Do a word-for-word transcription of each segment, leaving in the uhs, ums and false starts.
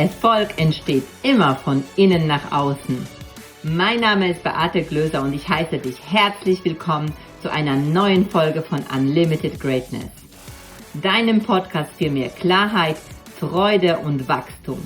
Erfolg entsteht immer von innen nach außen. Mein Name ist Beate Glöser und ich heiße dich herzlich willkommen zu einer neuen Folge von Unlimited Greatness, deinem Podcast für mehr Klarheit, Freude und Wachstum.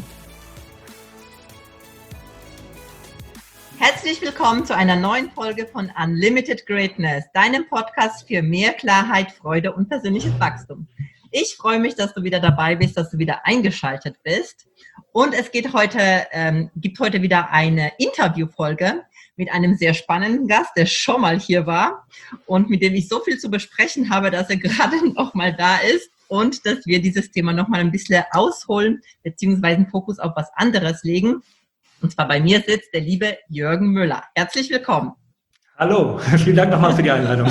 Herzlich willkommen zu einer neuen Folge von Unlimited Greatness, deinem Podcast für mehr Klarheit, Freude und persönliches Wachstum. Ich freue mich, dass du wieder dabei bist, dass du wieder eingeschaltet bist. Und es geht heute, ähm, gibt heute wieder eine Interviewfolge mit einem sehr spannenden Gast, der schon mal hier war und mit dem ich so viel zu besprechen habe, dass er gerade noch mal da ist und dass wir dieses Thema noch mal ein bisschen ausholen beziehungsweise einen Fokus auf was anderes legen. Und zwar bei mir sitzt der liebe Jürgen Müller. Herzlich willkommen. Hallo, vielen Dank nochmal für die Einladung.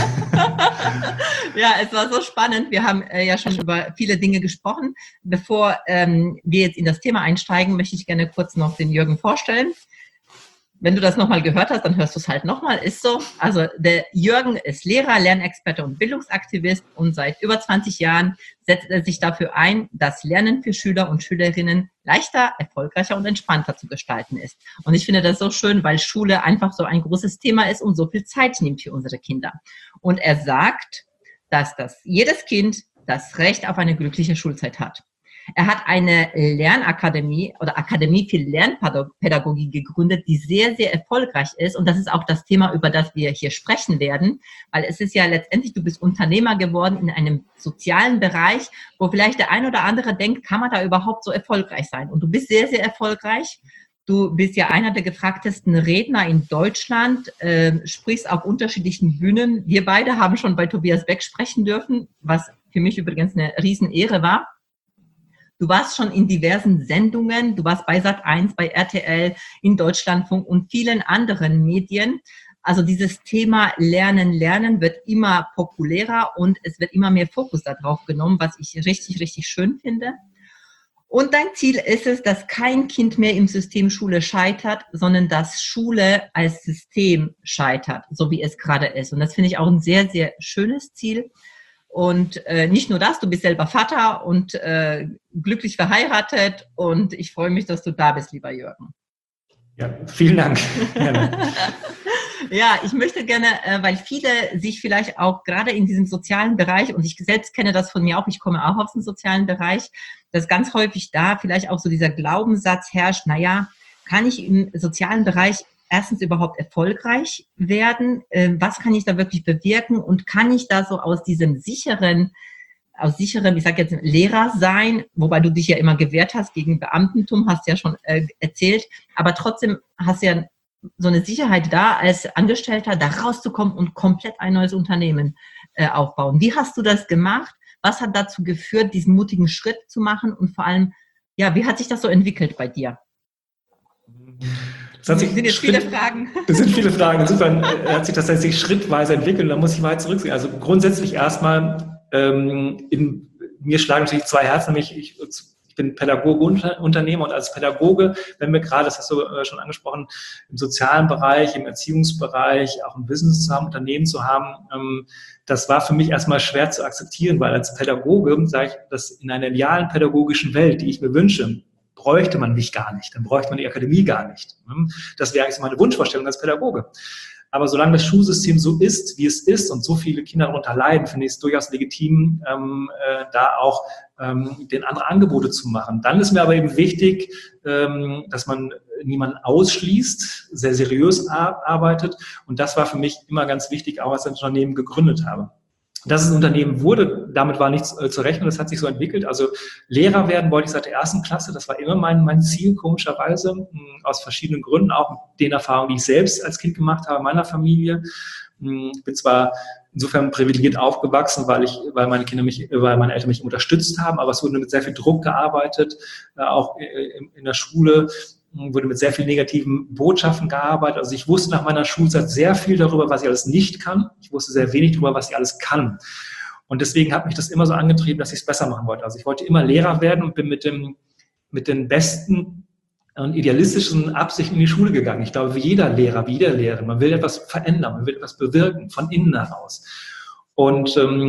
Ja, es war so spannend. Wir haben äh, ja schon über viele Dinge gesprochen. Bevor ähm, wir jetzt in das Thema einsteigen, möchte ich gerne kurz noch den Jürgen vorstellen. Wenn du das nochmal gehört hast, dann hörst du es halt nochmal. Ist so. Also der Jürgen ist Lehrer, Lernexperte und Bildungsaktivist und seit über zwanzig Jahren setzt er sich dafür ein, dass Lernen für Schüler und Schülerinnen leichter, erfolgreicher und entspannter zu gestalten ist. Und ich finde das so schön, weil Schule einfach so ein großes Thema ist und so viel Zeit nimmt für unsere Kinder. Und er sagt, dass das jedes Kind das Recht auf eine glückliche Schulzeit hat. Er hat eine Lernakademie oder Akademie für Lernpädagogik gegründet, die sehr, sehr erfolgreich ist. Und das ist auch das Thema, über das wir hier sprechen werden. Weil es ist ja letztendlich, du bist Unternehmer geworden in einem sozialen Bereich, wo vielleicht der ein oder andere denkt, kann man da überhaupt so erfolgreich sein? Und du bist sehr, sehr erfolgreich. Du bist ja einer der gefragtesten Redner in Deutschland, äh, sprichst auf unterschiedlichen Bühnen. Wir beide haben schon bei Tobias Beck sprechen dürfen, was für mich übrigens eine Riesenehre war. Du warst schon in diversen Sendungen, du warst bei Sat eins, bei R T L, in Deutschlandfunk und vielen anderen Medien. Also dieses Thema Lernen, Lernen wird immer populärer und es wird immer mehr Fokus darauf genommen, was ich richtig, richtig schön finde. Und dein Ziel ist es, dass kein Kind mehr im System Schule scheitert, sondern dass Schule als System scheitert, so wie es gerade ist. Und das finde ich auch ein sehr, sehr schönes Ziel. Und äh, nicht nur das, du bist selber Vater und äh, glücklich verheiratet und ich freue mich, dass du da bist, lieber Jürgen. Ja, vielen Dank. Ja, ich möchte gerne, äh, weil viele sich vielleicht auch gerade in diesem sozialen Bereich, und ich selbst kenne das von mir auch, ich komme auch aus dem sozialen Bereich, dass ganz häufig da vielleicht auch so dieser Glaubenssatz herrscht, naja, kann ich im sozialen Bereich erstens überhaupt erfolgreich werden? Was kann ich da wirklich bewirken? Und kann ich da so aus diesem sicheren, aus sicherem, ich sage jetzt Lehrer sein, wobei du dich ja immer gewehrt hast gegen Beamtentum, hast ja schon äh, erzählt, aber trotzdem hast du ja so eine Sicherheit da, als Angestellter da rauszukommen und komplett ein neues Unternehmen äh, aufbauen. Wie hast du das gemacht? Was hat dazu geführt, diesen mutigen Schritt zu machen? Und vor allem, ja, wie hat sich das so entwickelt bei dir? Das, das sind jetzt Schritt, viele Fragen. Das sind viele Fragen. Insofern hat sich das tatsächlich schrittweise entwickelt und da muss ich weit zurücksehen. Also grundsätzlich erstmal, ähm, in mir schlagen natürlich zwei Herzen, nämlich ich, ich bin Pädagoge und Unternehmer und als Pädagoge, wenn wir gerade, das hast du äh, schon angesprochen, im sozialen Bereich, im Erziehungsbereich, auch im Business zu haben, Unternehmen zu haben, ähm, das war für mich erstmal schwer zu akzeptieren, weil als Pädagoge sage ich, dass in einer idealen pädagogischen Welt, die ich mir wünsche, bräuchte man mich gar nicht, dann bräuchte man die Akademie gar nicht. Das wäre eigentlich so meine Wunschvorstellung als Pädagoge. Aber solange das Schulsystem so ist, wie es ist und so viele Kinder darunter leiden, finde ich es durchaus legitim, ähm, äh, da auch ähm, den anderen Angebote zu machen. Dann ist mir aber eben wichtig, ähm, dass man niemanden ausschließt, sehr seriös ar- arbeitet. Und das war für mich immer ganz wichtig, auch als ich ein Unternehmen gegründet habe. Dass es ein Unternehmen wurde, damit war nichts äh, zu rechnen, das hat sich so entwickelt. Also Lehrer werden wollte ich seit der ersten Klasse, das war immer mein, mein Ziel, komischerweise, mh, aus verschiedenen Gründen, auch mit den Erfahrungen, die ich selbst als Kind gemacht habe in meiner Familie. Mh, ich bin zwar insofern privilegiert aufgewachsen, weil ich, weil meine Kinder mich, weil meine Eltern mich unterstützt haben, aber es wurde mit sehr viel Druck gearbeitet, äh, auch äh, in, in der Schule. Wurde mit sehr vielen negativen Botschaften gearbeitet. Also ich wusste nach meiner Schulzeit sehr viel darüber, was ich alles nicht kann. Ich wusste sehr wenig darüber, was ich alles kann. Und deswegen hat mich das immer so angetrieben, dass ich es besser machen wollte. Also ich wollte immer Lehrer werden und bin mit dem, mit den besten und idealistischen Absichten in die Schule gegangen. Ich glaube, wie jeder Lehrer, wie jeder Lehrerin, man will etwas verändern, man will etwas bewirken, von innen heraus. Und ähm,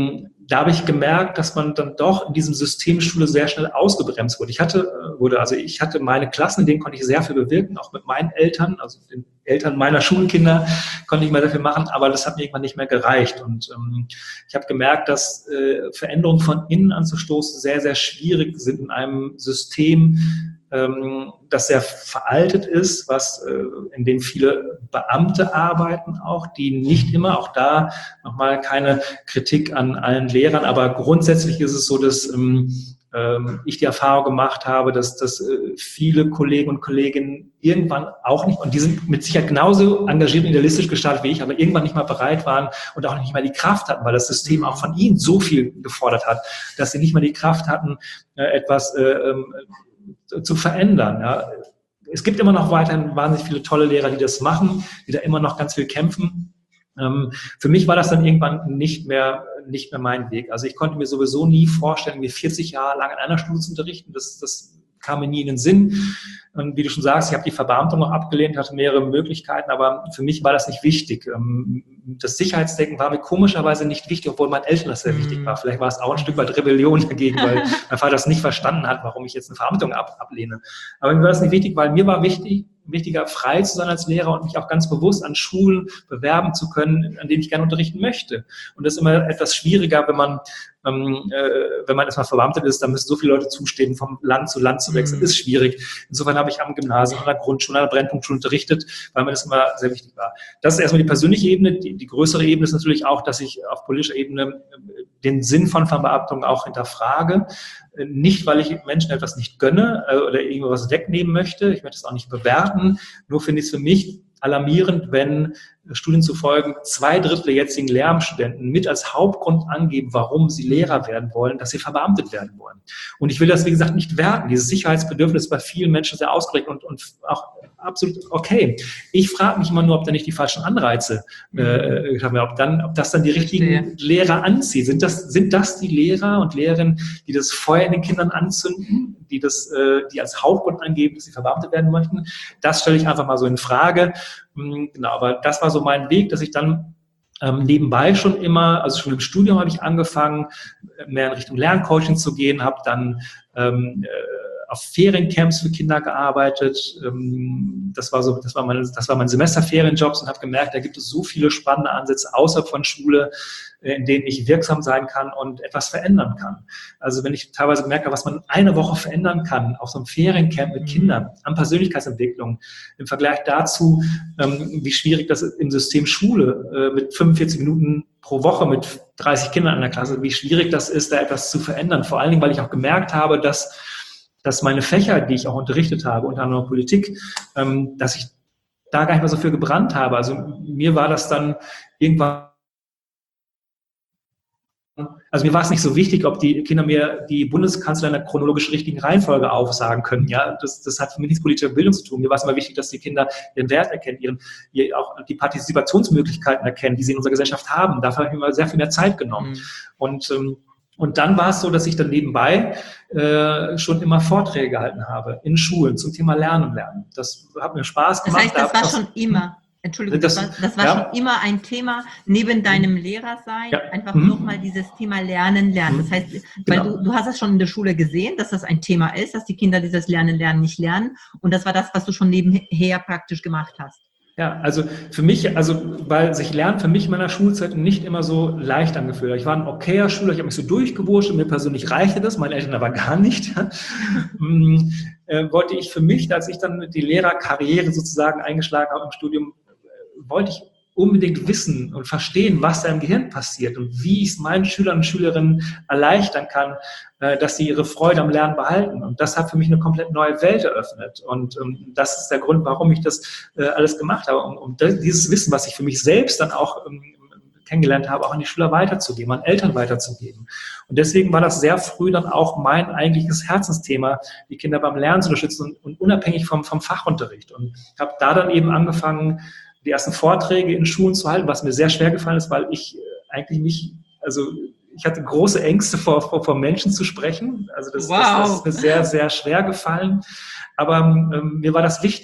da habe ich gemerkt, dass man dann doch in diesem System Schule sehr schnell ausgebremst wurde. Ich hatte, wurde, also ich hatte meine Klassen, in denen konnte ich sehr viel bewirken, auch mit meinen Eltern, also den Eltern meiner Schulkinder konnte ich mal sehr viel machen, aber das hat mir irgendwann nicht mehr gereicht. Und ähm, ich habe gemerkt, dass äh, Veränderungen von innen anzustoßen sehr, sehr schwierig sind in einem System, ähm, das sehr veraltet ist, was äh, in dem viele Beamte arbeiten auch, die nicht immer, auch da nochmal keine Kritik an allen Lehrern, aber grundsätzlich ist es so, dass ähm, ähm, ich die Erfahrung gemacht habe, dass, dass äh, viele Kollegen und Kolleginnen irgendwann auch nicht, und die sind mit Sicherheit genauso engagiert und idealistisch gestartet wie ich, aber irgendwann nicht mal bereit waren und auch nicht mal die Kraft hatten, weil das System auch von ihnen so viel gefordert hat, dass sie nicht mal die Kraft hatten, äh, etwas äh, ähm, zu verändern. Ja. Es gibt immer noch weiterhin wahnsinnig viele tolle Lehrer, die das machen, die da immer noch ganz viel kämpfen. Ähm, für mich war das dann irgendwann nicht mehr, nicht mehr mein Weg. Also ich konnte mir sowieso nie vorstellen, mir vierzig Jahre lang an einer Schule zu unterrichten. Das, das kam mir nie in den Sinn. Und wie du schon sagst, ich habe die Verbeamtung noch abgelehnt, hatte mehrere Möglichkeiten, aber für mich war das nicht wichtig. Das Sicherheitsdenken war mir komischerweise nicht wichtig, obwohl meinen Eltern das sehr mhm. wichtig war. Vielleicht war es auch ein Stück weit Rebellion dagegen, weil mein Vater das nicht verstanden hat, warum ich jetzt eine Verbeamtung ab, ablehne. Aber mir war das nicht wichtig, weil mir war wichtig, wichtiger, frei zu sein als Lehrer und mich auch ganz bewusst an Schulen bewerben zu können, an denen ich gerne unterrichten möchte. Und das ist immer etwas schwieriger, wenn man, ähm, äh, wenn man erstmal verbeamtet ist, dann müssen so viele Leute zustehen, vom Land zu Land zu wechseln, mhm. ist schwierig. Insofern habe ich am Gymnasium, an der Grundschule, an der Brennpunktschule unterrichtet, weil mir das immer sehr wichtig war. Das ist erstmal die persönliche Ebene. Die, die größere Ebene ist natürlich auch, dass ich auf politischer Ebene den Sinn von Verbeamtung auch hinterfrage. Nicht, weil ich Menschen etwas nicht gönne oder irgendwas wegnehmen möchte. Ich möchte es auch nicht bewerten. Nur finde ich es für mich alarmierend, wenn Studien zufolge zwei Drittel der jetzigen Lehramtsstudenten mit als Hauptgrund angeben, warum sie Lehrer werden wollen, dass sie verbeamtet werden wollen. Und ich will das, wie gesagt, nicht werten. Dieses Sicherheitsbedürfnis ist bei vielen Menschen sehr ausgeprägt und, und auch absolut okay. Ich frage mich immer nur, ob da nicht die falschen Anreize äh, haben, ob, dann, ob das dann die richtigen Lehrer anzieht. Sind das, sind das die Lehrer und Lehrerinnen, die das Feuer in den Kindern anzünden, die das, äh, die als Hauptgrund angeben, dass sie verbeamtet werden möchten? Das stelle ich einfach mal so in Frage. Genau, aber das war so mein Weg, dass ich dann ähm, nebenbei schon immer, also schon im Studium habe ich angefangen, mehr in Richtung Lerncoaching zu gehen, habe dann ähm, auf Feriencamps für Kinder gearbeitet. Ähm, das war so, das war meine, das war mein Semesterferienjobs und habe gemerkt, da gibt es so viele spannende Ansätze außerhalb von Schule, in denen ich wirksam sein kann und etwas verändern kann. Also wenn ich teilweise merke, was man eine Woche verändern kann, auf so einem Feriencamp mit Kindern, an Persönlichkeitsentwicklung, im Vergleich dazu, ähm, wie schwierig das ist im System Schule, äh, mit fünfundvierzig Minuten pro Woche mit dreißig Kindern in der Klasse, wie schwierig das ist, da etwas zu verändern. Vor allen Dingen, weil ich auch gemerkt habe, dass, dass meine Fächer, die ich auch unterrichtet habe, unter anderem Politik, ähm, dass ich da gar nicht mehr so viel gebrannt habe. Also mir war das dann irgendwann Also mir war es nicht so wichtig, ob die Kinder mir die Bundeskanzler in der chronologisch richtigen Reihenfolge aufsagen können. Ja, das, das hat für mich nichts mit politischer Bildung zu tun. Mir war es immer wichtig, dass die Kinder ihren Wert erkennen, ihren, ihr auch die Partizipationsmöglichkeiten erkennen, die sie in unserer Gesellschaft haben. Dafür habe ich mir mal sehr viel mehr Zeit genommen. Mhm. Und ähm, Und dann war es so, dass ich dann nebenbei äh, schon immer Vorträge gehalten habe in Schulen zum Thema Lernen und Lernen. Das hat mir Spaß gemacht. Das heißt, das war schon immer, Entschuldigung, das, das war, das war ja. schon immer ein Thema neben deinem Lehrersein, ja. einfach mhm. nochmal dieses Thema Lernen, Lernen. Das heißt, weil genau. du, du hast es schon in der Schule gesehen, dass das ein Thema ist, dass die Kinder dieses Lernen, Lernen nicht lernen. Und das war das, was du schon nebenher praktisch gemacht hast. Ja, also für mich, also weil sich Lernen für mich in meiner Schulzeit nicht immer so leicht angefühlt hat. Ich war ein okayer Schüler, ich habe mich so durchgewurscht und mir persönlich reichte das, meine Eltern aber gar nicht. ähm, äh, wollte ich für mich, als ich dann die Lehrerkarriere sozusagen eingeschlagen habe im Studium, äh, wollte ich unbedingt wissen und verstehen, was da im Gehirn passiert und wie ich es meinen Schülern und Schülerinnen erleichtern kann, äh, dass sie ihre Freude am Lernen behalten. Und das hat für mich eine komplett neue Welt eröffnet. Und ähm, das ist der Grund, warum ich das äh, alles gemacht habe, um, um das, dieses Wissen, was ich für mich selbst dann auch ähm, kennengelernt habe, auch an die Schüler weiterzugeben, an Eltern weiterzugeben. Und deswegen war das sehr früh dann auch mein eigentliches Herzensthema, die Kinder beim Lernen zu unterstützen und, und unabhängig vom, vom Fachunterricht. Und ich habe da dann eben angefangen, die ersten Vorträge in Schulen zu halten, was mir sehr schwer gefallen ist, weil ich eigentlich mich, also ich hatte große Ängste vor, vor, vor Menschen zu sprechen. Also das, wow. das, das ist mir sehr, sehr schwer gefallen. Aber ähm, mir war das wichtig,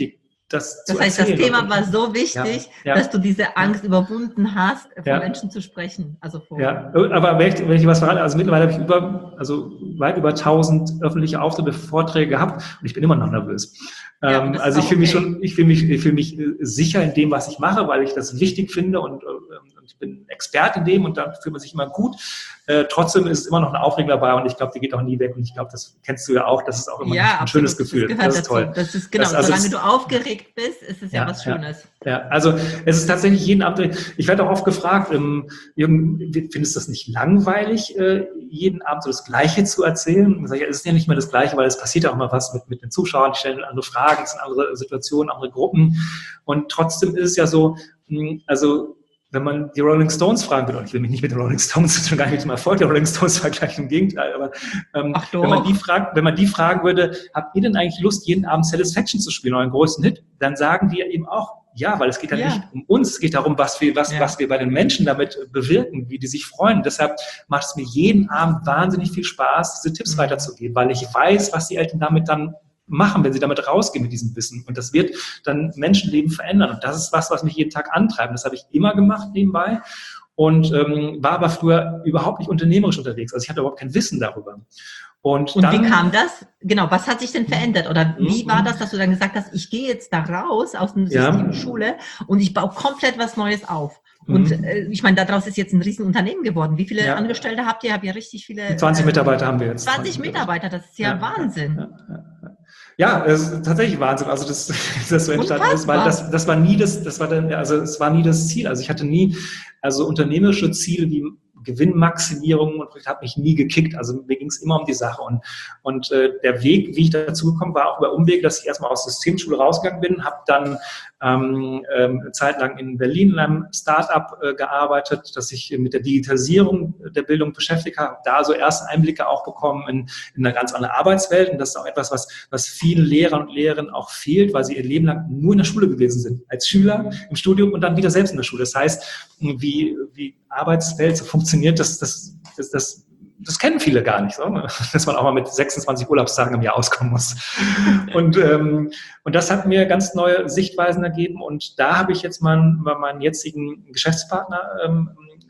das, das zu heißt, erzählen. Das Thema war so wichtig, ja, ja. dass du diese Angst ja. überwunden hast, vor ja. Menschen zu sprechen. Also vor ja, aber wenn ich, wenn ich was verrate, also mittlerweile habe ich über, also weit über tausend öffentliche Auftritte, Vorträge gehabt und ich bin immer noch nervös. Ja, ähm, also ich fühle okay. mich schon, ich fühle mich, ich fühle mich sicher in dem, was ich mache, weil ich das wichtig finde und, und ich bin Experte in dem und da fühlt man sich immer gut. Äh, trotzdem ist es immer noch eine Aufregung dabei und ich glaube, die geht auch nie weg und ich glaube, das kennst du ja auch, das ist auch immer ja, ein absolut. schönes Gefühl. Das, das ist toll. Das ist genau, das, also solange du aufgeregt bist, ist es ja, ja was Schönes. Ja, ja, also es ist tatsächlich jeden Abend, ich werde auch oft gefragt, ähm, findest du das nicht langweilig, äh, jeden Abend so das Gleiche zu erzählen? Ich sage, es ist ja nicht mehr das Gleiche, weil es passiert ja auch immer was mit, mit den Zuschauern, die stellen andere Fragen, es sind andere Situationen, andere Gruppen und trotzdem ist es ja so, mh, also wenn man die Rolling Stones fragen will, und ich will mich nicht mit den Rolling Stones schon gar nicht mit dem Erfolg der Rolling Stones vergleichen, im Gegenteil, aber ähm, wenn man die fragt, wenn man die fragen würde, habt ihr denn eigentlich Lust, jeden Abend Satisfaction zu spielen, euren größten Hit? Dann sagen die eben auch, ja, weil es geht ja, ja. nicht um uns, es geht darum, was wir, was, ja. was wir bei den Menschen damit bewirken, wie die sich freuen. Deshalb macht es mir jeden Abend wahnsinnig viel Spaß, diese Tipps mhm. weiterzugeben, weil ich weiß, was die Eltern damit dann machen, wenn sie damit rausgehen mit diesem Wissen. Und das wird dann Menschenleben verändern. Und das ist was, was mich jeden Tag antreibt. Das habe ich immer gemacht nebenbei und ähm, war aber früher überhaupt nicht unternehmerisch unterwegs. Also ich hatte überhaupt kein Wissen darüber. Und, und dann, wie kam das? Genau, was hat sich denn verändert? Oder wie war das, dass du dann gesagt hast, ich gehe jetzt da raus aus dem System ja. Schule und ich baue komplett was Neues auf? Und mhm. äh, ich meine, daraus ist jetzt ein Riesenunternehmen geworden. Wie viele ja. Angestellte habt ihr? Habt ihr richtig viele? zwanzig äh, Mitarbeiter haben wir jetzt. zwanzig Mitarbeiter, das ist ja, ja Wahnsinn. Ja, ja, ja. Ja, es ist tatsächlich Wahnsinn. Also das, das so entstanden ist, weil das, das war nie das, das war dann, also es war nie das Ziel. Also ich hatte nie, also unternehmerische Ziele wie Gewinnmaximierung und hat mich nie gekickt. Also mir ging es immer um die Sache. Und, und äh, der Weg, wie ich dazu gekommen war, auch über Umwege, dass ich erstmal aus der Systemschule rausgegangen bin, habe dann ähm, ähm, eine Zeit lang in Berlin in einem Start-up äh, gearbeitet, dass ich mit der Digitalisierung der Bildung beschäftigt habe, da so erste Einblicke auch bekommen in, in eine ganz andere Arbeitswelt. Und das ist auch etwas, was, was vielen Lehrern und Lehrerinnen auch fehlt, weil sie ihr Leben lang nur in der Schule gewesen sind, als Schüler im Studium und dann wieder selbst in der Schule. Das heißt, wie, wie Arbeitswelt so funktioniert, das, das, das, das, das kennen viele gar nicht, so, dass man auch mal mit sechsundzwanzig Urlaubstagen im Jahr auskommen muss. Und, ähm, und das hat mir ganz neue Sichtweisen ergeben und da habe ich jetzt meinen, meinen jetzigen Geschäftspartner ähm,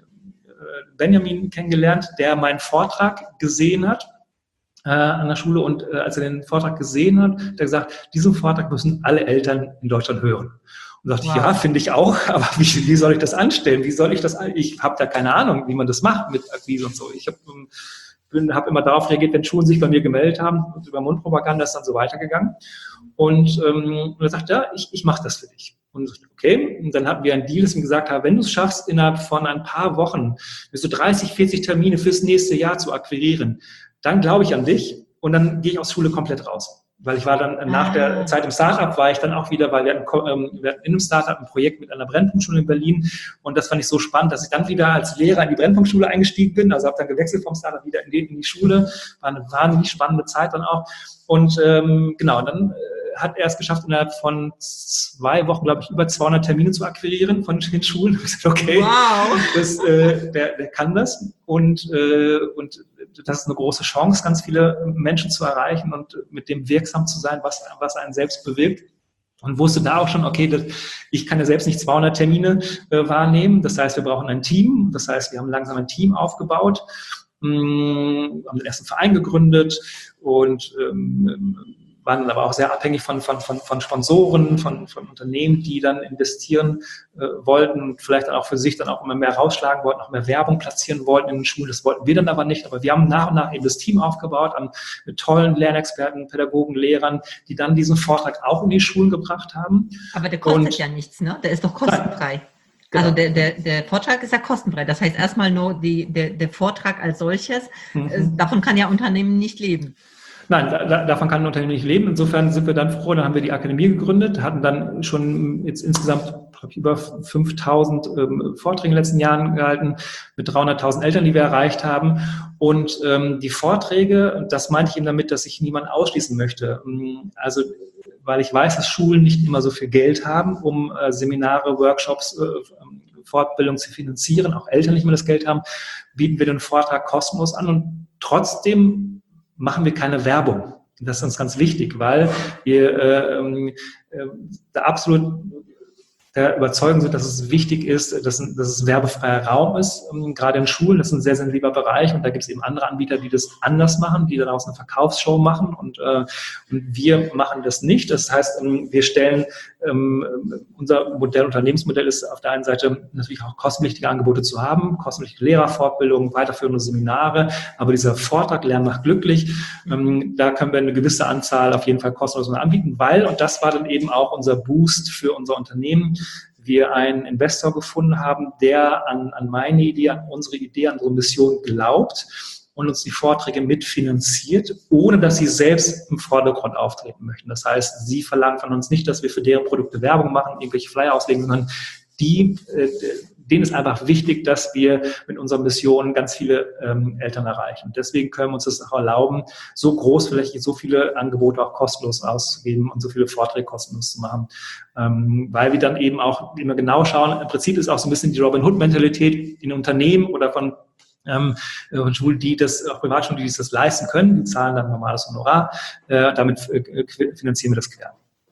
Benjamin kennengelernt, der meinen Vortrag gesehen hat äh, an der Schule und äh, als er den Vortrag gesehen hat, hat er gesagt, diesen Vortrag müssen alle Eltern in Deutschland hören. Und sagte wow. ich, ja, finde ich auch, aber wie, wie soll ich das anstellen? Wie soll ich das, ich habe da keine Ahnung, wie man das macht mit Akquise und so. Ich habe hab immer darauf reagiert, wenn Schulen sich bei mir gemeldet haben und über Mundpropaganda ist dann so weitergegangen. Und, ähm, und er sagt, ja, ich, ich mache das für dich. Und ich, okay, und dann hatten wir einen Deal, dass wir gesagt haben, wenn du es schaffst, innerhalb von ein paar Wochen bis zu dreißig, vierzig Termine fürs nächste Jahr zu akquirieren, dann glaube ich an dich und dann gehe ich aus Schule komplett raus. Weil ich war dann nach der Zeit im Startup, war ich dann auch wieder, weil wir hatten, ähm, wir hatten in einem Startup ein Projekt mit einer Brennpunktschule in Berlin und das fand ich so spannend, dass ich dann wieder als Lehrer in die Brennpunktschule eingestiegen bin, also habe dann gewechselt vom Startup wieder in die, in die Schule, war eine wahnsinnig spannende Zeit dann auch und ähm, genau, dann äh, hat er es geschafft, innerhalb von zwei Wochen, glaube ich, über zweihundert Termine zu akquirieren von den Schulen. Ich habe gesagt, okay, wow. das, äh, der, der kann das und, äh, und das ist eine große Chance, ganz viele Menschen zu erreichen und mit dem wirksam zu sein, was, was einen selbst bewirkt. Und wusste da auch schon, okay, das, ich kann ja selbst nicht zweihundert Termine äh, wahrnehmen. Das heißt, wir brauchen ein Team. Das heißt, wir haben langsam ein Team aufgebaut, mh, haben den ersten Verein gegründet und ähm, waren dann aber auch sehr abhängig von, von, von, von Sponsoren, von, von Unternehmen, die dann investieren äh, wollten und vielleicht dann auch für sich dann auch immer mehr rausschlagen wollten, auch mehr Werbung platzieren wollten in den Schulen. Das wollten wir dann aber nicht. Aber wir haben nach und nach eben das Team aufgebaut, an, mit tollen Lernexperten, Pädagogen, Lehrern, die dann diesen Vortrag auch in die Schulen gebracht haben. Aber der kostet und, ja nichts, ne? Der ist doch kostenfrei. Genau. Also der, der, der Vortrag ist ja kostenfrei. Das heißt erstmal nur die, der, der Vortrag als solches. Mhm. Äh, davon kann ja Unternehmen nicht leben. Nein, da, davon kann ein Unternehmen nicht leben. Insofern sind wir dann froh, dann haben wir die Akademie gegründet, hatten dann schon jetzt insgesamt über fünftausend ähm, Vorträge in den letzten Jahren gehalten, mit dreihunderttausend Eltern, die wir erreicht haben. Und ähm, die Vorträge, das meinte ich eben damit, dass ich niemanden ausschließen möchte. Also, weil ich weiß, dass Schulen nicht immer so viel Geld haben, um äh, Seminare, Workshops, äh, Fortbildung zu finanzieren, auch Eltern nicht mehr das Geld haben, bieten wir den Vortrag kostenlos an und trotzdem machen wir keine Werbung. Das ist uns ganz wichtig, weil wir äh, äh, da absolut der Überzeugung sind, dass es wichtig ist, dass, dass es werbefreier Raum ist, um, gerade in Schulen. Das ist ein sehr sensibler Bereich und da gibt es eben andere Anbieter, die das anders machen, die daraus eine Verkaufsshow machen und, äh, und wir machen das nicht. Das heißt, ähm, wir stellen, ähm, unser Modell, Unternehmensmodell ist auf der einen Seite natürlich auch kostenpflichtige Angebote zu haben, kostenpflichtige Lehrerfortbildungen, weiterführende Seminare, aber dieser Vortrag Lernen macht glücklich, ähm, da können wir eine gewisse Anzahl auf jeden Fall kostenlos anbieten, weil, und das war dann eben auch unser Boost für unser Unternehmen, wir einen Investor gefunden haben, der an, an meine Idee, an unsere Idee, an unsere Mission glaubt und uns die Vorträge mitfinanziert, ohne dass sie selbst im Vordergrund auftreten möchten. Das heißt, sie verlangen von uns nicht, dass wir für deren Produkte Werbung machen, irgendwelche Flyer auslegen, sondern die, äh, denen ist einfach wichtig, dass wir mit unserer Mission ganz viele ähm, Eltern erreichen. Deswegen können wir uns das auch erlauben, so großflächig so viele Angebote auch kostenlos auszugeben und so viele Vorträge kostenlos zu machen. Ähm, weil wir dann eben auch immer genau schauen, im Prinzip ist auch so ein bisschen die Robin-Hood-Mentalität in Unternehmen oder von ähm, Schulen, die das, auch Privatschulen, die das leisten können, die zahlen dann normales Honorar, äh, damit äh, finanzieren wir das quer.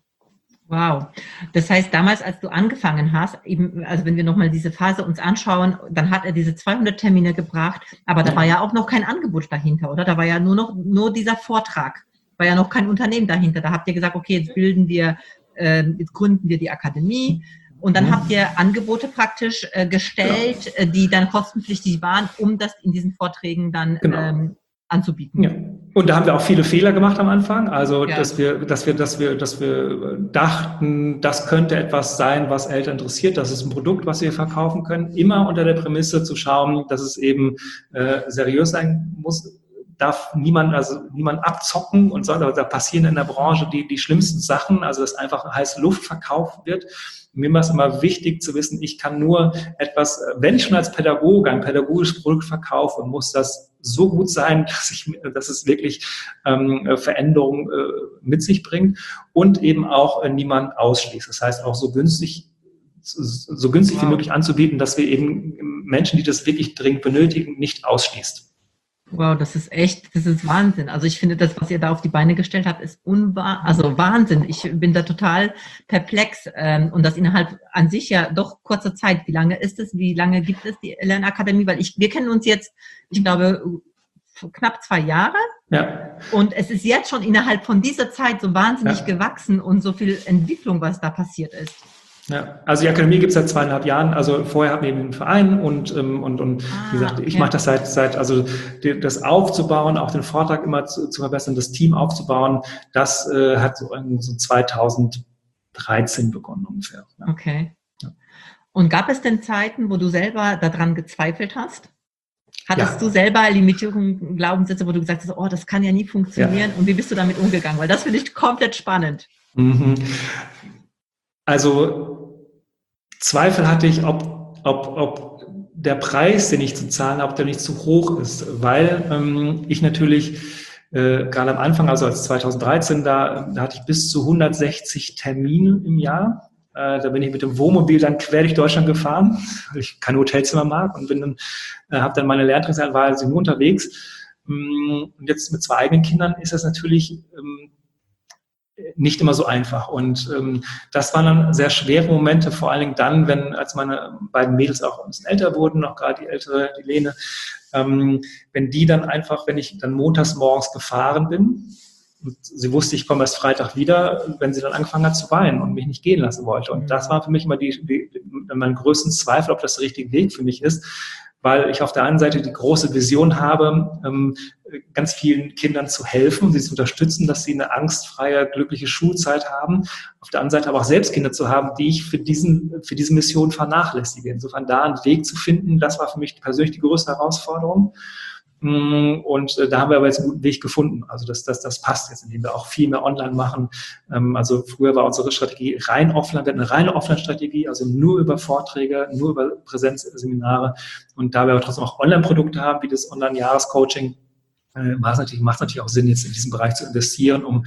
Wow. Das heißt, damals, als du angefangen hast, eben, also wenn wir nochmal diese Phase uns anschauen, dann hat er diese zweihundert Termine gebracht, aber da war ja auch noch kein Angebot dahinter, oder? Da war ja nur noch, nur dieser Vortrag, war ja noch kein Unternehmen dahinter. Da habt ihr gesagt, okay, jetzt bilden wir, äh, jetzt gründen wir die Akademie und dann mhm. habt ihr Angebote praktisch äh, gestellt, äh, die dann kostenpflichtig waren, um das in diesen Vorträgen dann genau. ähm, anzubieten. Ja. Und da haben wir auch viele Fehler gemacht am Anfang. Also, ja. dass wir, dass wir, dass wir, dass wir dachten, das könnte etwas sein, was Eltern interessiert. Das ist ein Produkt, was wir verkaufen können. Immer unter der Prämisse zu schauen, dass es eben äh, seriös sein muss. Darf niemand, also niemand abzocken und so. Da passieren in der Branche die, die schlimmsten Sachen. Also, dass einfach heiße Luft verkauft wird. Mir war es immer wichtig zu wissen, ich kann nur etwas, wenn ich schon als Pädagoge ein pädagogisches Produkt verkaufe, muss das so gut sein, dass ich, dass es wirklich ähm, Veränderungen äh, mit sich bringt und eben auch äh, niemand ausschließt. Das heißt auch so günstig, so, so günstig wow. wie möglich anzubieten, dass wir eben Menschen, die das wirklich dringend benötigen, nicht ausschließt. Wow, das ist echt, das ist Wahnsinn. Also ich finde, das, was ihr da auf die Beine gestellt habt, ist unwahr, also Wahnsinn. Ich bin da total perplex ähm, und das innerhalb an sich ja doch kurzer Zeit. Wie lange ist es? Wie lange gibt es die Lernakademie? Weil ich, wir kennen uns jetzt, ich glaube, knapp zwei Jahre. Ja. Und es ist jetzt schon innerhalb von dieser Zeit so wahnsinnig ja. gewachsen und so viel Entwicklung, was da passiert ist. Ja, also die Akademie gibt es seit zweieinhalb Jahren. Also vorher hatten wir eben einen Verein und und und ah, wie gesagt, okay. ich mache das seit seit also das aufzubauen, auch den Vortrag immer zu, zu verbessern, das Team aufzubauen. Das äh, hat so, so zweitausenddreizehn begonnen ungefähr. Ja. Okay. Ja. Und gab es denn Zeiten, wo du selber daran gezweifelt hast? Hattest ja. du selber Limitierungen, Glaubenssätze, wo du gesagt hast, oh, das kann ja nie funktionieren? Ja. Und wie bist du damit umgegangen? Weil das finde ich komplett spannend. Mhm. Also Zweifel hatte ich, ob, ob, ob der Preis, den ich zu zahlen habe, ob der nicht zu hoch ist, weil ähm, ich natürlich äh, gerade am Anfang, also als zweitausenddreizehn, da, da hatte ich bis zu hundertsechzig Termine im Jahr. Äh, da bin ich mit dem Wohnmobil dann quer durch Deutschland gefahren, weil ich kein Hotelzimmer mag und bin dann, äh, habe dann meine Lerntrainings, war also nur unterwegs. Und jetzt mit zwei eigenen Kindern ist das natürlich ähm, nicht immer so einfach. Und ähm, das waren dann sehr schwere Momente, vor allen Dingen dann, wenn, als meine beiden Mädels auch ein bisschen älter wurden, noch gerade die ältere, die Lene, ähm, wenn die dann einfach, wenn ich dann montags morgens gefahren bin, und sie wusste, ich komme erst Freitag wieder, wenn sie dann angefangen hat zu weinen und mich nicht gehen lassen wollte. Und das war für mich immer die, die, mein größten Zweifel, ob das der richtige Weg für mich ist, weil ich auf der einen Seite die große Vision habe, ähm, ganz vielen Kindern zu helfen, sie zu unterstützen, dass sie eine angstfreie, glückliche Schulzeit haben. Auf der anderen Seite aber auch selbst Kinder zu haben, die ich für diesen, für diese Mission vernachlässige. Insofern da einen Weg zu finden, das war für mich persönlich die größte Herausforderung. Und da haben wir aber jetzt einen guten Weg gefunden. Also das, das, das passt jetzt, indem wir auch viel mehr online machen. Also früher war unsere Strategie rein offline, wir hatten eine reine Offline-Strategie, also nur über Vorträge, nur über Präsenzseminare. Und da wir aber trotzdem auch Online-Produkte haben, wie das Online-Jahrescoaching, macht es natürlich, macht es natürlich auch Sinn, jetzt in diesem Bereich zu investieren, um,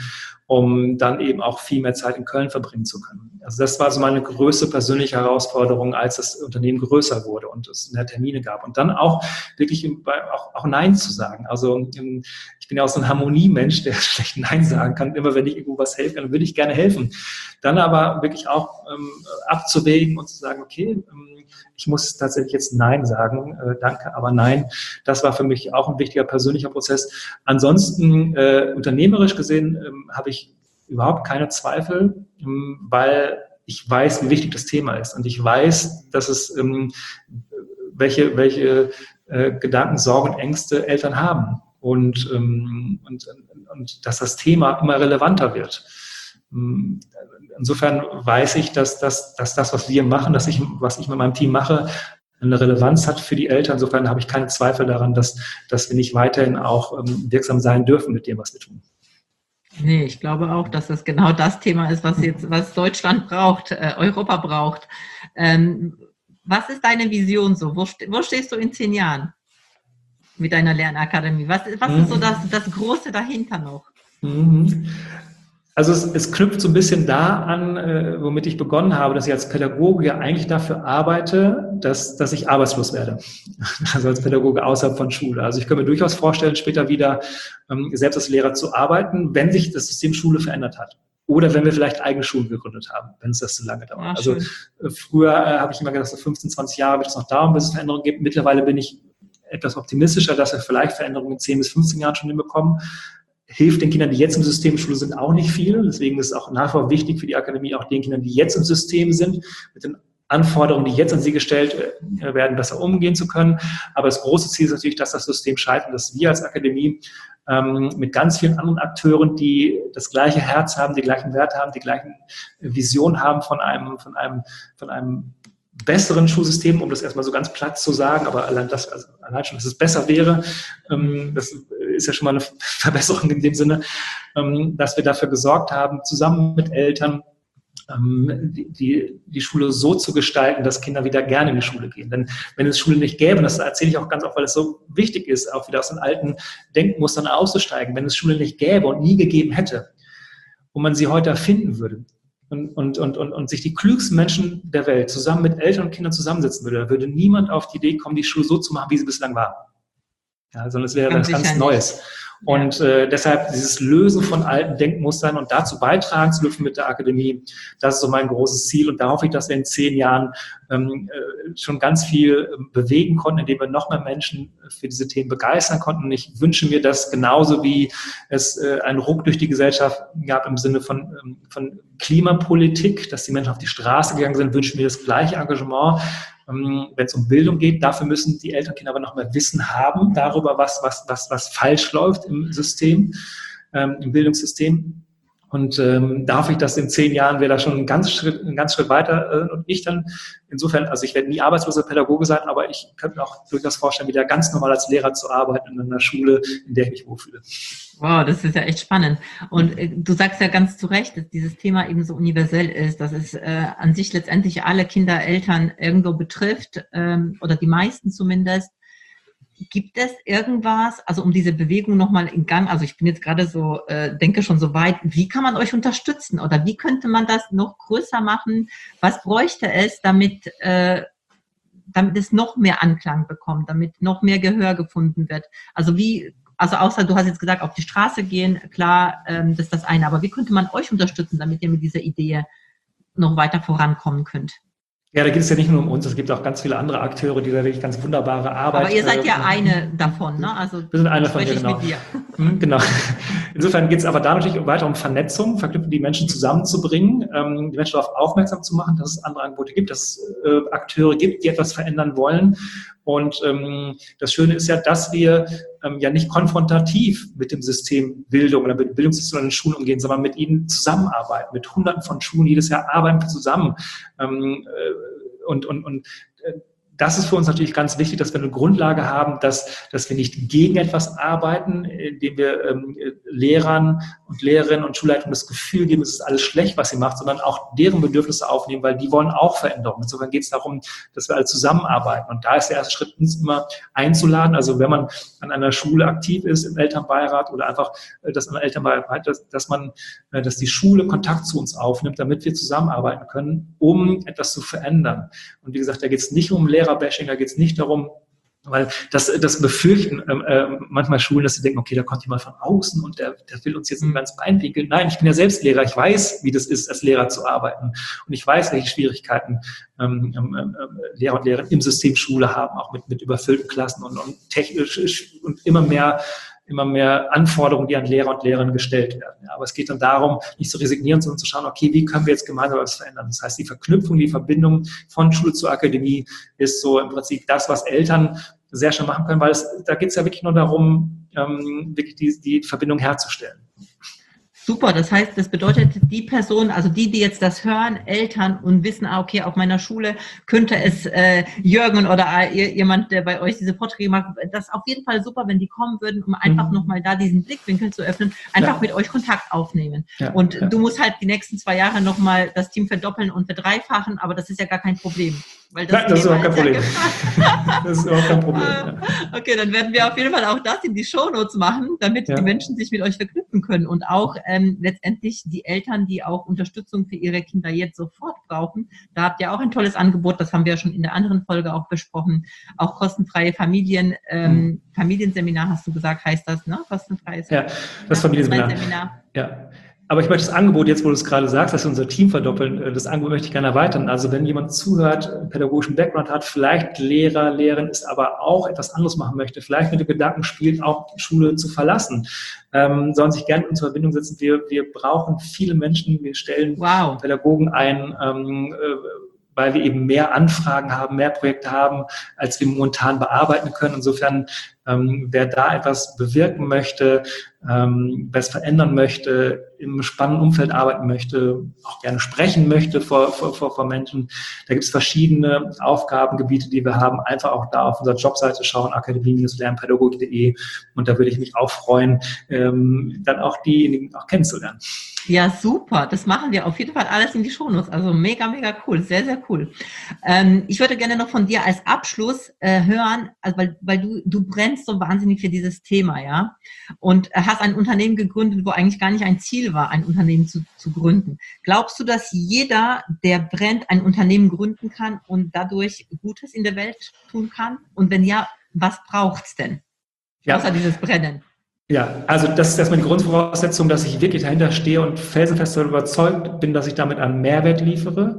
um dann eben auch viel mehr Zeit in Köln verbringen zu können. Also das war so meine größte persönliche Herausforderung, als das Unternehmen größer wurde und es mehr Termine gab. Und dann auch wirklich auch, auch Nein zu sagen. Also ich bin ja auch so ein Harmoniemensch, der schlecht Nein sagen kann. Immer wenn ich irgendwo was helfen kann, dann würde ich gerne helfen. Dann aber wirklich auch ähm, abzuwägen und zu sagen, okay, ähm, ich muss tatsächlich jetzt Nein sagen, äh, danke, aber nein. Das war für mich auch ein wichtiger persönlicher Prozess. Ansonsten, äh, unternehmerisch gesehen, ähm, habe ich überhaupt keine Zweifel, ähm, weil ich weiß, wie wichtig das Thema ist. Und ich weiß, dass es, ähm, welche, welche äh, Gedanken, Sorgen und Ängste Eltern haben. Und, ähm, und, und dass das Thema immer relevanter wird. Insofern weiß ich, dass, dass, dass das, was wir machen, dass ich, was ich mit meinem Team mache, eine Relevanz hat für die Eltern. Insofern habe ich keine Zweifel daran, dass, dass wir nicht weiterhin auch ähm, wirksam sein dürfen mit dem, was wir tun. Nee, ich glaube auch, dass das genau das Thema ist, was jetzt, was Deutschland braucht, äh, Europa braucht. Ähm, was ist deine Vision so? Wo, wo stehst du in zehn Jahren mit deiner Lernakademie? Was, was mhm. ist so das, das Große dahinter noch? Mhm. Also es, es knüpft so ein bisschen da an, äh, womit ich begonnen habe, dass ich als Pädagoge ja eigentlich dafür arbeite, dass, dass ich arbeitslos werde. Also als Pädagoge außerhalb von Schule. Also ich kann mir durchaus vorstellen, später wieder ähm, selbst als Lehrer zu arbeiten, wenn sich das System Schule verändert hat. Oder wenn wir vielleicht eigene Schulen gegründet haben, wenn es das zu lange dauert. Ach, also äh, früher äh, habe ich immer gedacht, so fünfzehn, zwanzig Jahre wird es noch dauern, bis es Veränderungen gibt. Mittlerweile bin ich etwas optimistischer, dass wir vielleicht Veränderungen in zehn bis fünfzehn Jahren schon hinbekommen. Hilft den Kindern, die jetzt im System Schule sind, auch nicht viel. Deswegen ist es auch nach wie vor wichtig für die Akademie, auch den Kindern, die jetzt im System sind, mit den Anforderungen, die jetzt an sie gestellt werden, besser umgehen zu können. Aber das große Ziel ist natürlich, dass das System scheitert, dass wir als Akademie ähm, mit ganz vielen anderen Akteuren, die das gleiche Herz haben, die gleichen Werte haben, die gleichen Visionen haben von einem, von einem, von einem besseren Schulsystem, um das erstmal so ganz platt zu sagen, aber allein das, also allein schon, dass es besser wäre, ähm, das ist ja schon mal eine Verbesserung in dem Sinne, ähm, dass wir dafür gesorgt haben, zusammen mit Eltern ähm, die, die, die Schule so zu gestalten, dass Kinder wieder gerne in die Schule gehen. Denn wenn es Schule nicht gäbe, und das erzähle ich auch ganz oft, weil es so wichtig ist, auch wieder aus den alten Denkmustern auszusteigen, wenn es Schule nicht gäbe und nie gegeben hätte und man sie heute erfinden würde, Und, und, und, und, und sich die klügsten Menschen der Welt zusammen mit Eltern und Kindern zusammensetzen würde, da würde niemand auf die Idee kommen, die Schule so zu machen, wie sie bislang war. Ja, sondern es wäre ganz, ganz Neues. Und äh, deshalb dieses Lösen von alten Denkmustern und dazu beitragen zu dürfen mit der Akademie, das ist so mein großes Ziel. Und da hoffe ich, dass wir in zehn Jahren ähm, äh, schon ganz viel äh, bewegen konnten, indem wir noch mehr Menschen für diese Themen begeistern konnten. Und ich wünsche mir, dass genauso wie es äh, einen Ruck durch die Gesellschaft gab im Sinne von, ähm, von Klimapolitik, dass die Menschen auf die Straße gegangen sind, wünsche ich mir das gleiche Engagement, wenn es um Bildung geht. Dafür müssen die Elternkinder aber noch mehr Wissen haben darüber, was, was, was, was falsch läuft im System, ähm, im Bildungssystem. Und ähm, da hoffe ich, dass in zehn Jahren wir da schon einen ganz Schritt, einen ganz Schritt weiter äh, und ich dann insofern, also ich werde nie arbeitsloser Pädagoge sein, aber ich könnte mir auch durchaus vorstellen, wieder ganz normal als Lehrer zu arbeiten in einer Schule, in der ich mich wohlfühle. Wow, das ist ja echt spannend. Und äh, du sagst ja ganz zu Recht, dass dieses Thema eben so universell ist, dass es äh, an sich letztendlich alle Kinder, Eltern irgendwo betrifft, ähm, oder die meisten zumindest. Gibt es irgendwas, also um diese Bewegung nochmal in Gang, also ich bin jetzt gerade so, äh, denke schon so weit, wie kann man euch unterstützen oder wie könnte man das noch größer machen? Was bräuchte es, damit, äh, damit es noch mehr Anklang bekommt, damit noch mehr Gehör gefunden wird? Also wie, also außer du hast jetzt gesagt, auf die Straße gehen, klar, ähm, das ist das eine, aber wie könnte man euch unterstützen, damit ihr mit dieser Idee noch weiter vorankommen könnt? Ja, da geht es ja nicht nur um uns, es gibt auch ganz viele andere Akteure, die da wirklich ganz wunderbare Arbeit. Aber ihr seid ja äh, eine davon, ne? Also wir sind eine von dir, genau. Genau. Insofern geht es aber da natürlich weiter um Vernetzung, verknüpfen, die Menschen zusammenzubringen, ähm, die Menschen darauf aufmerksam zu machen, dass es andere Angebote gibt, dass es äh, Akteure gibt, die etwas verändern wollen. Und ähm, das Schöne ist ja, dass wir ähm, ja nicht konfrontativ mit dem System Bildung oder mit Bildungssystemen in den Schulen umgehen, sondern mit ihnen zusammenarbeiten. Mit Hunderten von Schulen jedes Jahr arbeiten wir zusammen. Ähm, äh, und und, und äh, das ist für uns natürlich ganz wichtig, dass wir eine Grundlage haben, dass, dass wir nicht gegen etwas arbeiten, indem wir ähm, Lehrern und Lehrerinnen und Schulleitungen das Gefühl geben, es ist alles schlecht, was sie macht, sondern auch deren Bedürfnisse aufnehmen, weil die wollen auch Veränderungen. Insofern geht es darum, dass wir alle zusammenarbeiten. Und da ist der erste Schritt, uns immer einzuladen. Also wenn man an einer Schule aktiv ist, im Elternbeirat oder einfach das an Elternbeirat, dass, dass man, dass die Schule Kontakt zu uns aufnimmt, damit wir zusammenarbeiten können, um etwas zu verändern. Und wie gesagt, da geht es nicht um Lehrerbashing, da geht es nicht darum, weil das, das befürchten äh, manchmal Schulen, dass sie denken, okay, da kommt jemand von außen und der, der will uns jetzt ein ganz Bein pinkeln. Nein, ich bin ja selbst Lehrer, ich weiß, wie das ist, als Lehrer zu arbeiten. Und ich weiß, welche Schwierigkeiten ähm, ähm, Lehrer und Lehrerinnen im System Schule haben, auch mit, mit überfüllten Klassen und, und technisch und immer mehr immer mehr Anforderungen, die an Lehrer und Lehrerinnen gestellt werden. Ja, aber es geht dann darum, nicht zu resignieren, sondern zu schauen, okay, wie können wir jetzt gemeinsam was verändern? Das heißt, die Verknüpfung, die Verbindung von Schule zur Akademie ist so im Prinzip das, was Eltern sehr schnell machen können, weil es, da geht es ja wirklich nur darum, ähm, wirklich die, die Verbindung herzustellen. Super, das heißt, das bedeutet, die Person, also die, die jetzt das hören, Eltern und wissen, ah, okay, auf meiner Schule könnte es äh, Jürgen oder äh, jemand, der bei euch diese Vorträge macht, das ist auf jeden Fall super, wenn die kommen würden, um einfach mhm. nochmal da diesen Blickwinkel zu öffnen, einfach ja. mit euch Kontakt aufnehmen. Ja, und ja. du musst halt die nächsten zwei Jahre nochmal das Team verdoppeln und verdreifachen, aber das ist ja gar kein Problem. Weil das, Nein, das ist auch kein Problem. Das ist auch kein Problem. Ja. Okay, dann werden wir auf jeden Fall auch das in die Shownotes machen, damit ja. die Menschen sich mit euch verknüpfen können und auch ähm, letztendlich die Eltern, die auch Unterstützung für ihre Kinder jetzt sofort brauchen. Da habt ihr auch ein tolles Angebot, das haben wir ja schon in der anderen Folge auch besprochen. Auch kostenfreie Familien, ähm, mhm. Familienseminar hast du gesagt, heißt das, ne? Kostenfreies ja, das Familienseminar. Seminar. Ja. Aber ich möchte das Angebot, jetzt wo du es gerade sagst, dass wir unser Team verdoppeln, das Angebot möchte ich gerne erweitern. Also wenn jemand zuhört, einen pädagogischen Background hat, vielleicht Lehrer, Lehrerin ist, aber auch etwas anderes machen möchte, vielleicht mit dem Gedanken spielt, auch die Schule zu verlassen, ähm, sollen sich gerne in unsere Verbindung setzen. Wir, wir brauchen viele Menschen, wir stellen wow. Pädagogen ein, ähm, äh, weil wir eben mehr Anfragen haben, mehr Projekte haben, als wir momentan bearbeiten können. Insofern, ähm, wer da etwas bewirken möchte, ähm, was verändern möchte, im spannenden Umfeld arbeiten möchte, auch gerne sprechen möchte vor, vor, vor, vor Menschen, da gibt es verschiedene Aufgabengebiete, die wir haben. Einfach auch da auf unserer Jobseite schauen, akademie Bindestrich lernpädagogik punkt de, und da würde ich mich auch freuen, ähm, dann auch diejenigen auch kennenzulernen. Ja, super. Das machen wir auf jeden Fall alles in die Shownotes. Also mega, mega cool. Sehr, sehr cool. Ähm, ich würde gerne noch von dir als Abschluss äh, hören, also weil, weil du, du brennst so wahnsinnig für dieses Thema, ja, und äh, hast ein Unternehmen gegründet, wo eigentlich gar nicht ein Ziel war, ein Unternehmen zu, zu gründen. Glaubst du, dass jeder, der brennt, ein Unternehmen gründen kann und dadurch Gutes in der Welt tun kann? Und wenn ja, was braucht's denn? Ja. Außer dieses Brennen. Ja, also das ist erstmal die Grundvoraussetzung, dass ich wirklich dahinter stehe und felsenfest darüber überzeugt bin, dass ich damit einen Mehrwert liefere,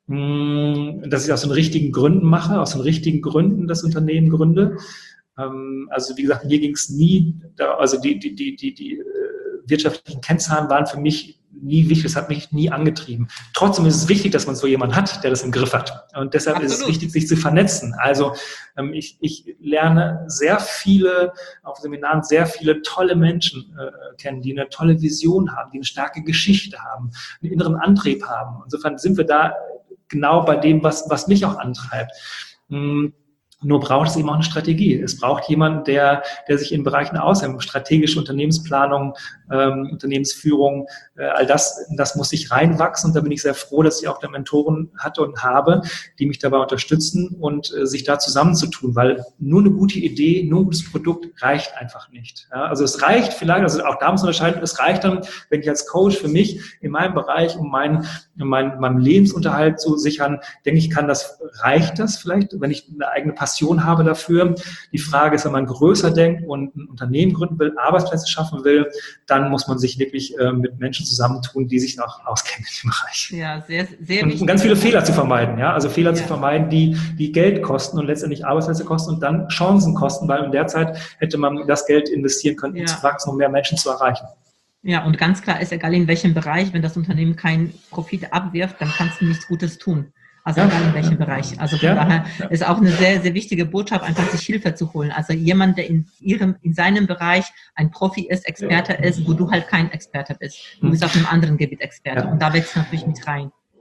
dass ich aus den richtigen Gründen mache, aus den richtigen Gründen das Unternehmen gründe. Also wie gesagt, mir ging es nie, also die, die, die, die, die wirtschaftlichen Kennzahlen waren für mich nie wichtig, das hat mich nie angetrieben. Trotzdem ist es wichtig, dass man so jemanden hat, der das im Griff hat. Und deshalb Absolut. Ist es wichtig, sich zu vernetzen. Also ähm, ich, ich lerne sehr viele, auf Seminaren sehr viele tolle Menschen äh, kennen, die eine tolle Vision haben, die eine starke Geschichte haben, einen inneren Antrieb haben. Insofern sind wir da genau bei dem, was, was mich auch antreibt. Hm. Nur braucht es eben auch eine Strategie. Es braucht jemanden, der, der sich in Bereichen auskennt, strategische Unternehmensplanung, ähm, Unternehmensführung, äh, all das, das muss sich reinwachsen. Und da bin ich sehr froh, dass ich auch da Mentoren hatte und habe, die mich dabei unterstützen und äh, sich da zusammenzutun, weil nur eine gute Idee, nur ein gutes Produkt reicht einfach nicht. Ja, also es reicht vielleicht, also auch da muss man unterscheiden, es reicht dann, wenn ich als Coach für mich in meinem Bereich, um meinen, mein, meinem Lebensunterhalt zu sichern, denke ich, kann das, reicht das vielleicht, wenn ich eine eigene Passion habe dafür. Die Frage ist, wenn man größer denkt und ein Unternehmen gründen will, Arbeitsplätze schaffen will, dann muss man sich wirklich äh, mit Menschen zusammentun, die sich noch auskennen in dem Bereich. Ja, sehr, sehr und, wichtig. Und ganz viele Fehler zu vermeiden, ja, also Fehler ja. zu vermeiden, die, die Geld kosten und letztendlich Arbeitsplätze kosten und dann Chancen kosten, weil in der Zeit hätte man das Geld investieren können, um ja. zu wachsen, um mehr Menschen zu erreichen. Ja, und ganz klar ist, egal in welchem Bereich, wenn das Unternehmen keinen Profit abwirft, dann kannst du nichts Gutes tun. Also ja. egal in welchem Bereich. Also von ja. daher ist auch eine sehr, sehr wichtige Botschaft, einfach sich Hilfe zu holen. Also jemand, der in ihrem, in seinem Bereich ein Profi ist, Experte ist, wo du halt kein Experte bist. Du bist auf einem anderen Gebiet Experte. Ja. Und da wächst natürlich mit rein.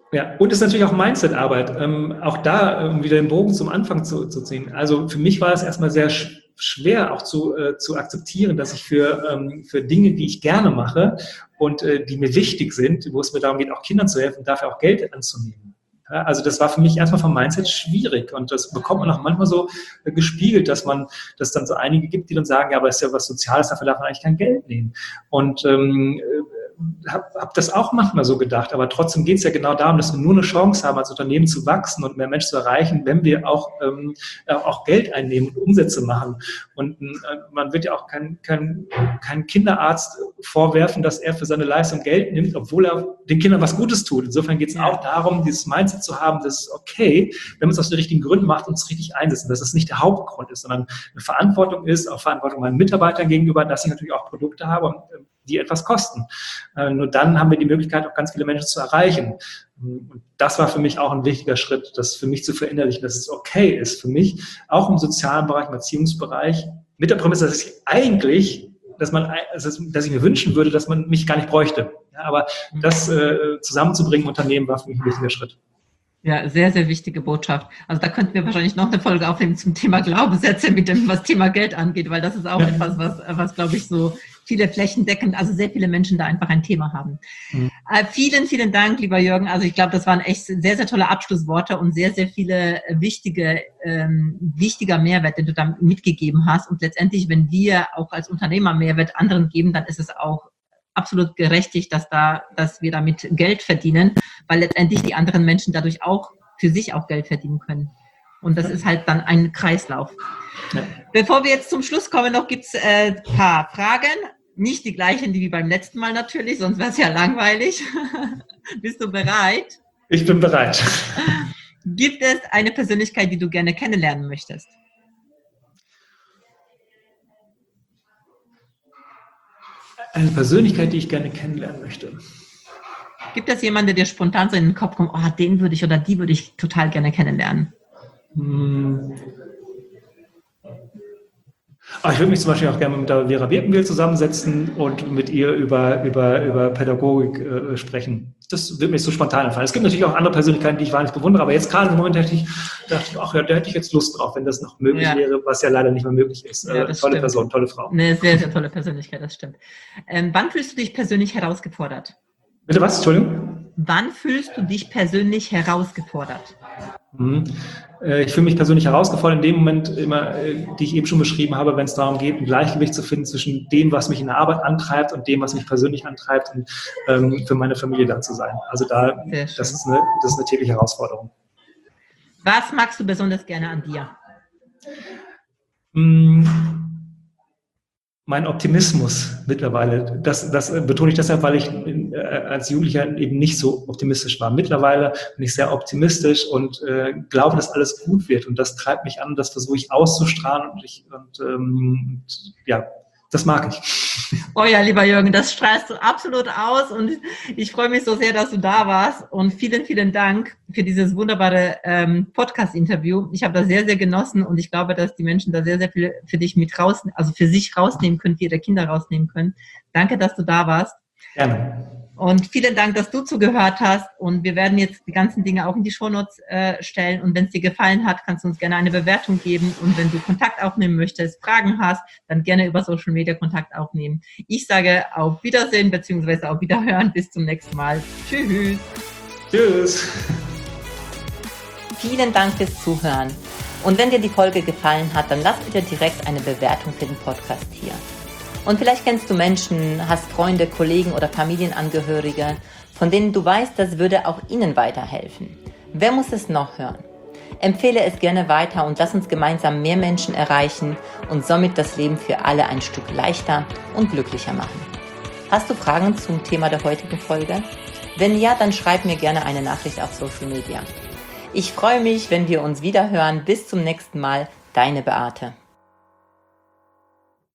Ja, und es ist natürlich auch Mindset-Arbeit. Ähm, auch da, um wieder den Bogen zum Anfang zu, zu ziehen. Also für mich war es erstmal sehr sch- schwer auch zu, äh, zu akzeptieren, dass ich für, ähm, für Dinge, die ich gerne mache und äh, die mir wichtig sind, wo es mir darum geht, auch Kindern zu helfen, dafür auch Geld anzunehmen. Ja, also das war für mich erstmal vom Mindset schwierig und das bekommt man auch manchmal so äh, gespiegelt, dass man, dass dann so einige gibt, die dann sagen, ja, aber es ist ja was Soziales, dafür darf man eigentlich kein Geld nehmen. Und ähm, habe hab das auch manchmal so gedacht, aber trotzdem geht es ja genau darum, dass wir nur eine Chance haben, als Unternehmen zu wachsen und mehr Menschen zu erreichen, wenn wir auch, ähm, auch Geld einnehmen und Umsätze machen. Und äh, man wird ja auch kein, kein, kein Kinderarzt vorwerfen, dass er für seine Leistung Geld nimmt, obwohl er den Kindern was Gutes tut. Insofern geht es auch darum, dieses Mindset zu haben, dass es okay, wenn man es aus den richtigen Gründen macht und es richtig einsetzt, dass es nicht der Hauptgrund ist, sondern eine Verantwortung ist, auch Verantwortung meinen Mitarbeitern gegenüber, dass ich natürlich auch Produkte habe und die etwas kosten. Äh, nur dann haben wir die Möglichkeit, auch ganz viele Menschen zu erreichen. Und das war für mich auch ein wichtiger Schritt, das für mich zu verinnerlichen, dass es okay ist für mich, auch im sozialen Bereich, im Erziehungsbereich, mit der Prämisse, dass ich eigentlich, dass man, dass ich mir wünschen würde, dass man mich gar nicht bräuchte. Ja, aber das äh, zusammenzubringen im Unternehmen war für mich ein wichtiger Schritt. Ja, sehr, sehr wichtige Botschaft. Also da könnten wir wahrscheinlich noch eine Folge aufnehmen zum Thema Glaubenssätze, mit dem, was Thema Geld angeht, weil das ist auch ja. etwas, was, was glaube ich, so viele flächendeckend, also sehr viele Menschen da einfach ein Thema haben. Mhm. Äh, vielen, vielen Dank, lieber Jürgen. Also ich glaube, das waren echt sehr, sehr tolle Abschlussworte und sehr, sehr viele wichtige, ähm, wichtiger Mehrwert, den du da mitgegeben hast. Und letztendlich, wenn wir auch als Unternehmer Mehrwert anderen geben, dann ist es auch absolut gerechtigt, dass da, dass wir damit Geld verdienen, weil letztendlich die anderen Menschen dadurch auch für sich auch Geld verdienen können. Und das ist halt dann ein Kreislauf. Ja. Bevor wir jetzt zum Schluss kommen, noch gibt's äh, ein paar Fragen. Nicht die gleichen, die wie beim letzten Mal natürlich, sonst wäre es ja langweilig. Bist du bereit? Ich bin bereit. Gibt es eine Persönlichkeit, die du gerne kennenlernen möchtest? Eine Persönlichkeit, die ich gerne kennenlernen möchte. Gibt es jemanden, der dir spontan so in den Kopf kommt, oh, den würde ich oder die würde ich total gerne kennenlernen? Hm. Ah, ich würde mich zum Beispiel auch gerne mit der Vera Birkenbiel zusammensetzen und mit ihr über, über, über Pädagogik äh, sprechen. Das würde mir so spontan einfallen. Es gibt natürlich auch andere Persönlichkeiten, die ich wahrlich bewundere, aber jetzt gerade im Moment dachte ich, dachte ich, ach ja, da hätte ich jetzt Lust drauf, wenn das noch möglich ja. wäre, was ja leider nicht mehr möglich ist. Ja, äh, tolle stimmt. Person, tolle Frau. Eine sehr, sehr tolle Persönlichkeit, das stimmt. Ähm, wann fühlst du dich persönlich herausgefordert? Bitte was? Entschuldigung? Wann fühlst du dich persönlich herausgefordert? Mhm. Ich fühle mich persönlich herausgefordert in dem Moment immer, die ich eben schon beschrieben habe, wenn es darum geht, ein Gleichgewicht zu finden zwischen dem, was mich in der Arbeit antreibt und dem, was mich persönlich antreibt und ähm, für meine Familie da zu sein. Also da, das ist, eine, das ist eine tägliche Herausforderung. Was magst du besonders gerne an dir? Mhm. Mein Optimismus mittlerweile, das, das betone ich deshalb, weil ich äh, als Jugendlicher eben nicht so optimistisch war. Mittlerweile bin ich sehr optimistisch und äh, glaube, dass alles gut wird. Und das treibt mich an, das versuche ich auszustrahlen und, ich, und ähm, ja, das mag ich. Oh ja, lieber Jürgen, das strahlst du absolut aus und ich freue mich so sehr, dass du da warst und vielen, vielen Dank für dieses wunderbare ähm, Podcast-Interview. Ich habe das sehr, sehr genossen und ich glaube, dass die Menschen da sehr, sehr viel für dich mit raus, also für sich rausnehmen können, für ihre Kinder rausnehmen können. Danke, dass du da warst. Gerne. Und vielen Dank, dass du zugehört hast. Und wir werden jetzt die ganzen Dinge auch in die Shownotes äh, stellen. Und wenn es dir gefallen hat, kannst du uns gerne eine Bewertung geben. Und wenn du Kontakt aufnehmen möchtest, Fragen hast, dann gerne über Social Media Kontakt aufnehmen. Ich sage auf Wiedersehen bzw. auf Wiederhören. Bis zum nächsten Mal. Tschüss. Tschüss. Vielen Dank fürs Zuhören. Und wenn dir die Folge gefallen hat, dann lass bitte direkt eine Bewertung für den Podcast hier. Und vielleicht kennst du Menschen, hast Freunde, Kollegen oder Familienangehörige, von denen du weißt, das würde auch ihnen weiterhelfen. Wer muss es noch hören? Empfehle es gerne weiter und lass uns gemeinsam mehr Menschen erreichen und somit das Leben für alle ein Stück leichter und glücklicher machen. Hast du Fragen zum Thema der heutigen Folge? Wenn ja, dann schreib mir gerne eine Nachricht auf Social Media. Ich freue mich, wenn wir uns wieder hören. Bis zum nächsten Mal, deine Beate.